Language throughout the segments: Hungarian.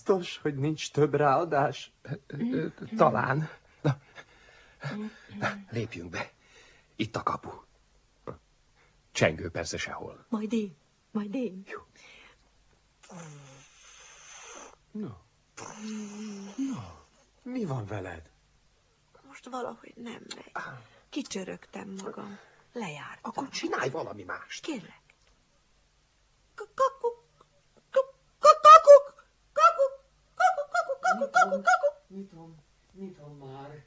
Biztos, hogy nincs több ráadás? Talán. Na, lépjünk be. Itt a kapu. Csengő persze sehol. Majd én. Jó. No, mi van veled? Most valahogy nem megy. Kicsörögtem magam. Lejártam. Akkor csinálj valami mást. Kérlek. Nyitom már.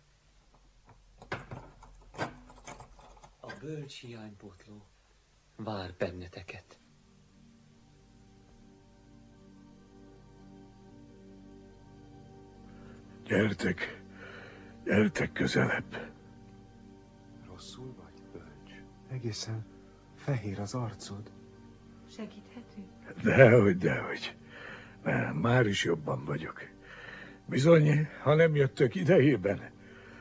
A bölcs hiánypótló vár benneteket. Gyertek közelebb. Rosszul vagy, bölcs? Egészen fehér az arcod. Segíthetünk? Dehogy. Már is jobban vagyok. Bizony, ha nem jöttök idejében.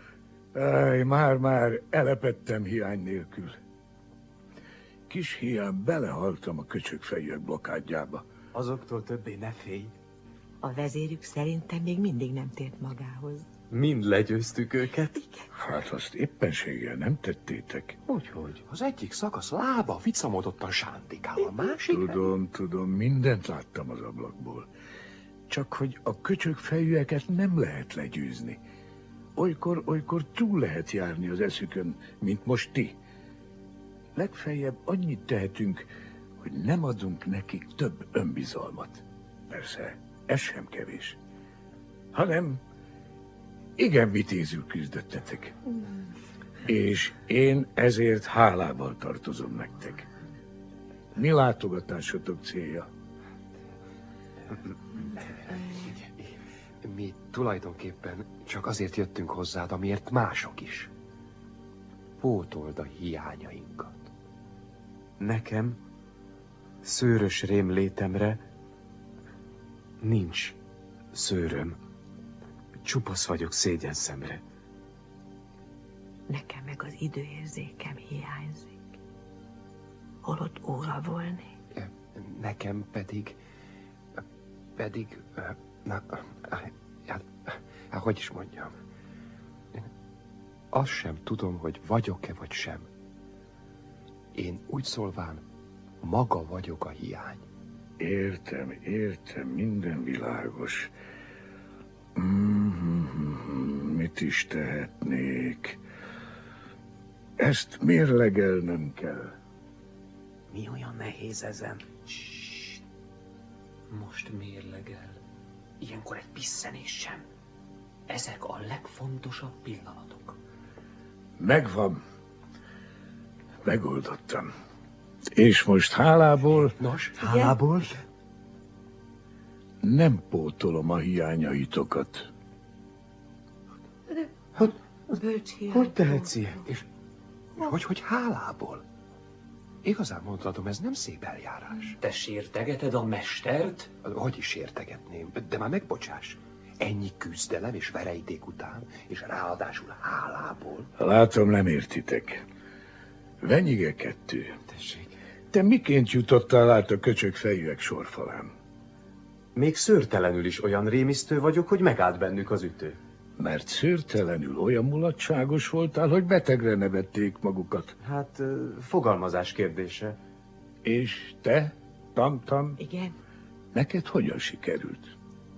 Már elepedtem hiány nélkül. Kis hiány belehaltam a köcsögfejűek blokádjába. Azoktól többé ne félj. A vezérük szerintem még mindig nem tért magához. Mind legyőztük őket? Hát azt éppenséggel nem tettétek. Hogyhogy? Az egyik szakasz lába vicamodottan sántikál, a másik... Tudom, mindent láttam az ablakból. Csak hogy a köcsögfejűeket nem lehet legyőzni. Olykor túl lehet járni az eszükön, mint most ti. Legfeljebb annyit tehetünk, hogy nem adunk nekik több önbizalmat. Persze, ez sem kevés. Hanem igen vitézül küzdöttetek. És én ezért hálával tartozom nektek. Mi látogatásotok célja? Mi tulajdonképpen csak azért jöttünk hozzád, amiért mások is. Pótold a hiányainkat. Nekem, szőrös rém létemre nincs szőröm. Csupasz vagyok szégyenszemre. Nekem meg az időérzékem hiányzik. Holott óra volnék. Nekem pedig, hogy is mondjam, azt sem tudom, hogy vagyok-e vagy sem. Én úgy szólván maga vagyok a hiány. Értem, minden világos. Mit is tehetnék? Ezt mérlegelnem kell. Mi olyan nehéz ezen? Most mérlegel. Ilyenkor egy pisszenés sem. Ezek a legfontosabb pillanatok. Megvan. Megoldottam. És most hálából... Nos, hálából? Nem pótolom a hiányaitokat. Hogy tehetsz ilyet? És hogy hálából? Igazán mondhatom, ez nem szép eljárás. Te sértegeted a mestert? Hogy is sértegetném, de már megbocsáss. Ennyi küzdelem és verejték után, és ráadásul hálából. Látom, nem értitek. Venyige 2. Tessék. Te miként jutottál át a köcsögfejűek sorfalán? Még szőrtelenül is olyan rémisztő vagyok, hogy megállt bennük az ütő. Mert szőrtelenül olyan mulatságos voltál, hogy betegre nevették magukat. Hát, fogalmazás kérdése. És te, Tamtam? Igen? Neked hogyan sikerült?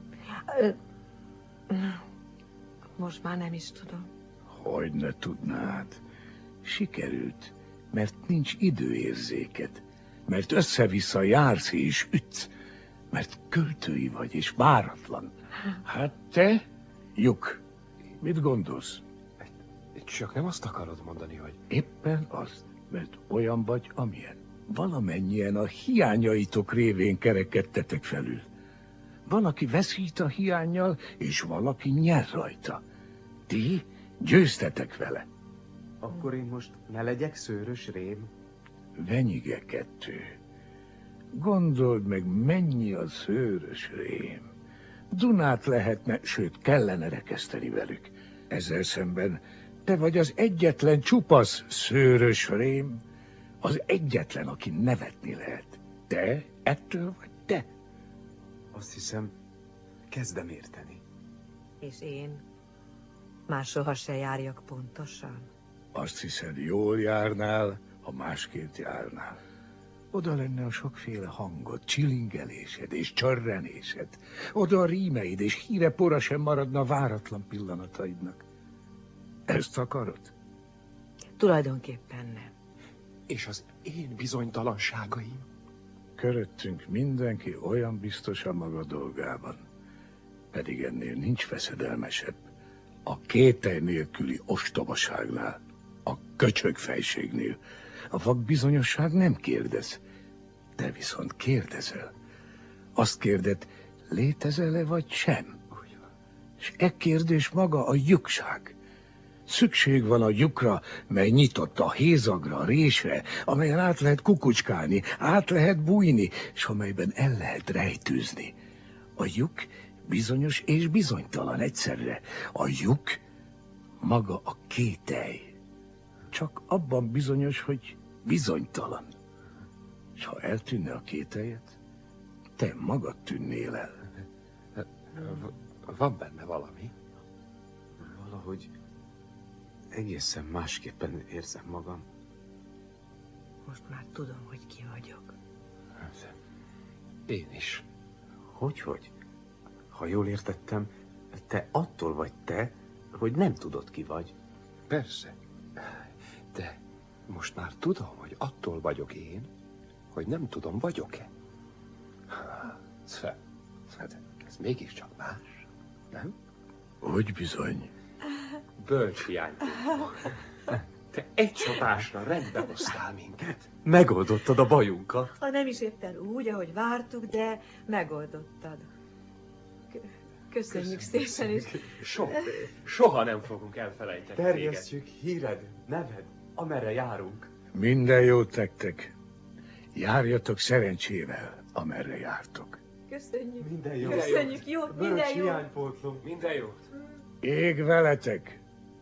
Most már nem is tudom. Hogy ne tudnád? Sikerült, mert nincs időérzéked. Mert össze-vissza jársz és ütsz. Mert költői vagy és váratlan. Hát te, lyuk. Mit gondolsz? Csak nem azt akarod mondani, hogy... Éppen azt, mert olyan vagy, amilyen. Valamennyien a hiányaitok révén kerekedtetek felül. Van, aki veszít a hiánnyal, és valaki nyer rajta. Ti győztetek vele. Akkor én most ne legyek szőrös rém? Venyige 2. Gondold meg, mennyi a szőrös rém. Dunát lehetne, sőt, kellene rekeszteni velük. Ezzel szemben te vagy az egyetlen csupasz szőrös rém, az egyetlen, aki nevetni lehet. Te ettől vagy te. Azt hiszem, kezdem érteni. És én már soha se járjak pontosan. Azt hiszed, jól járnál, ha másként járnál. Oda lenne a sokféle hangod, csilingelésed és csörrenésed. Oda a rímeid, és híre pora sem maradna váratlan pillanataidnak. Ezt akarod? Tulajdonképpen nem. És az én bizonytalanságaim? Köröttünk mindenki olyan biztos a maga dolgában. Pedig ennél nincs veszedelmesebb. A kételj nélküli ostobaságnál, a köcsögfejségnél. A vakbizonyosság nem kérdez, te viszont kérdezel. Azt kérded, létezel-e vagy sem? És e kérdés maga a lyukság. Szükség van a lyukra, mely nyitott a hézagra, a résre, amelyen át lehet kukucskálni, át lehet bújni, és amelyben el lehet rejtőzni. A lyuk bizonyos és bizonytalan egyszerre. A lyuk maga a kételj. Csak abban bizonyos, hogy bizonytalan. És ha eltűnne a kételyed, te magad tűnnél el. Van benne valami? Valahogy egészen másképpen érzem magam. Most már tudom, hogy ki vagyok. Én is. Hogy? Ha jól értettem, te attól vagy te, hogy nem tudod, ki vagy. Persze. De most már tudom, hogy attól vagyok én, hogy nem tudom, vagyok-e. Ez mégiscsak más, nem? Hogy bizony? Bölcs hiánytól. Te egy csapásra rendbe hoztál minket. Megoldottad a bajunkat. Ha nem is éppen úgy, ahogy vártuk, de megoldottad. Köszönjük szépen, és... Soha nem fogunk elfelejteni téged. Terjesszük híred, neved, amerre járunk. Minden jót nektek. Járjatok szerencsével, amerre jártok. Köszönjük. Minden jót. Köszönjük, jót, minden Bölcs jót. hiánypótlunk. Minden jót. Ég veletek!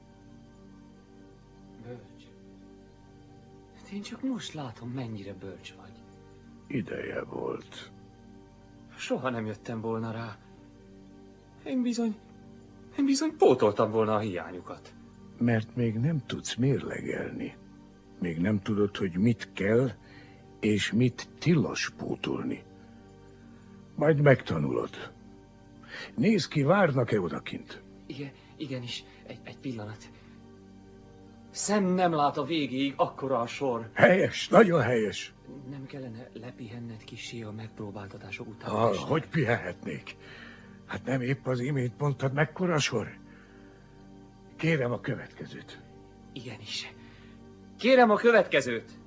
Bölcs. Én csak most látom, mennyire bölcs vagy. Ideje volt. Soha nem jöttem volna rá. Én bizony pótoltam volna a hiányukat. Mert még nem tudsz mérlegelni. Még nem tudod, hogy mit kell, és mit tilos pótolni. Majd megtanulod. Nézd ki, várnak-e odakint? Igenis, egy pillanat. Szem nem lát a végéig, akkora a sor. Helyes, nagyon helyes. Nem kellene lepihenned kissé a megpróbáltatások után? Hogy pihenhetnék? Hát nem épp az imént mondtad, mekkora a sor? Kérem a következőt. Igenis. Kérem a következőt.